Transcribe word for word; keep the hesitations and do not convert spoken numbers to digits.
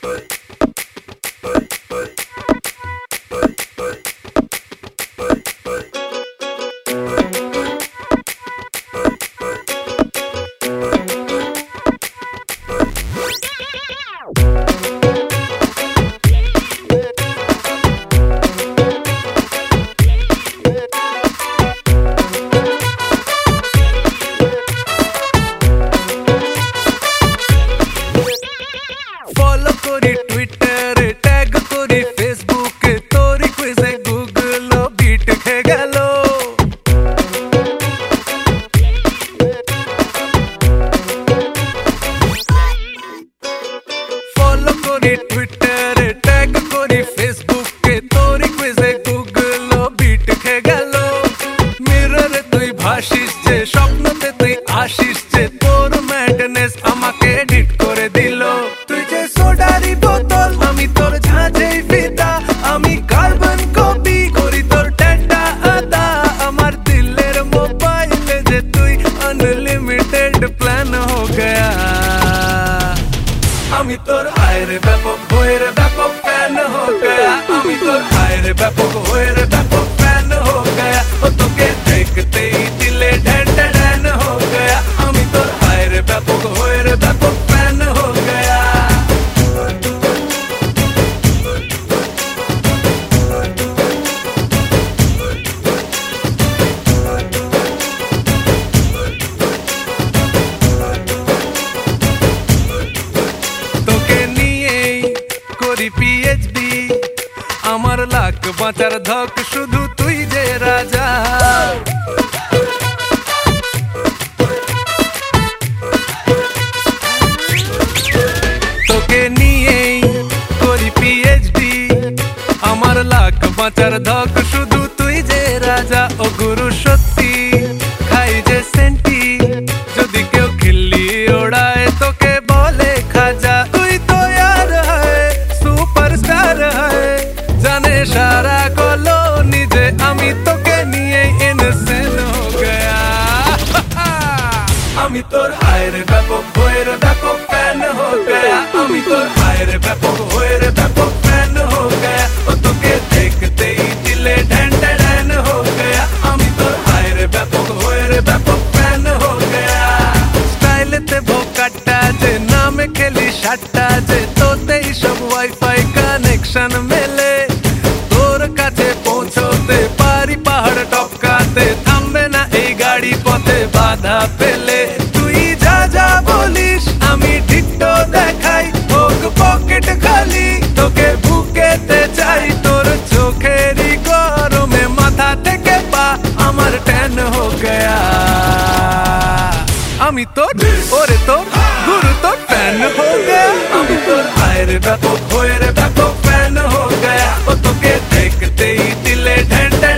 Follow করি টুইটারে, tag করি ফেসবুকে, তোরি কুইজে গুগল বিট খেয়ে গেল। ফলো করি টুইটারে, ট্যাগ করি ফেসবুকে, তোরি কুইজে গুগল বিট খেয়ে গেল। মিররে তুই ভাসিস যে, স্বপ্নতে তুই আসিস যে, তোর ম্যাডনেস আমাকে এডিট করে দিল। তুই যে সোডারি বোতল, আমি তোর ঝাঁঝেই ফিদা, আমি কার্বন কপি করি তোর টেন্ডা আদা। আমার দিলের মোবাইলে যে তুই আনলিমিটেড প্ল্যান হো গয়া। আমি তোর হায়ের ব্যাপক বইয়ের ব্যাপক ফ্যান হো গয়া। আমি তোর হায়ের ব্যাপক বইয়ের ব্যাপক ফ্যান হো গয়া। ও তোকে দেখতেই দিলে ঢ্যান ঢ্যান হো গয়া। আমি তোর হায়ের ব্যাপক বইয়ের ব্যাপক ফ্যান হো গয়া। তোকে নিয়েই করি পিএইচডি, আমার লাখ বাঁচার ধক শুধু তুই যে রাজা। তোকে নিয়েই করি পিএইচডি, আমার লাখ বাঁচার ধক শুধু তুই যে রাজা। ও গুরু সত্যি খাই যে সেন্টি, যদি কেউ খিল্লি ওড়ায় তোকে বলে খাজা। তুই তো यार है সুপারস্টার है, জানে সারা কলোনি যে আমি তোকে নিয়ে ইনসেন হো গয়া। আমি তোর হায়ের ব্যাপক বইয়ের ব্যাপক ফ্যান হো গয়া। আমি তোর হায়ের ব্যাপক বইয়ের ব্যাপক ফ্যান হো গয়া। ও তোকে দেখতেই দিলে ঢ্যান ঢ্যান হো গয়া। আমি তোর হায়ের ব্যাপক বইয়ের ব্যাপক ফ্যান হো গয়া। স্টাইলেতে ভোকাটা যে, নামে খেলি সাতটা যে, তোতেই সব ওয়াইফাই কানেকশন মেলে। তোর কাছে পৌঁছতে পারি পাহাড় টপকাতে, থামবে না এই গাড়ি পথে বাধা পেলে। তুই যা যা বলিস আমি ঠিকটো দেখাই, হোক পকেট খালি তোকে বুকেতে চাই। তোর চোখেরই গরমে মাথা থেকে পা আমার ট্যান হো গয়া। আমি তোর ওরে তোর গুরু তোর ফ্যান হো গয়া। আমি তোর হায়ের ব্যাপক বইয়ের ব্যাপক ফ্যান হো গয়া। ও তোকে দেখতেই দিলে ঢ্যান ঢ্যান